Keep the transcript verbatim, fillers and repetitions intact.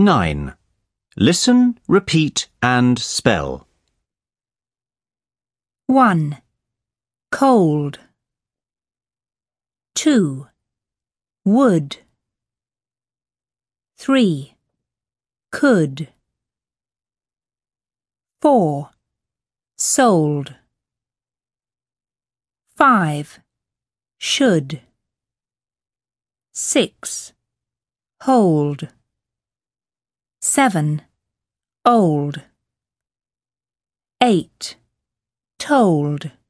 nine. Listen, repeat and spell. one. Cold. two. Would. three. Could. four. Sold. five. Should. six. Hold. seven. Old. eight. Told.